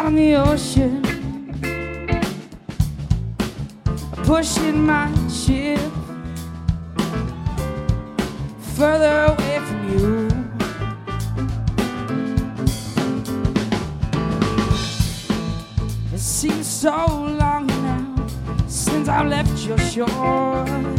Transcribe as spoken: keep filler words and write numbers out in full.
on the ocean, pushing my ship further away from you. It seems so long now since I left your shore.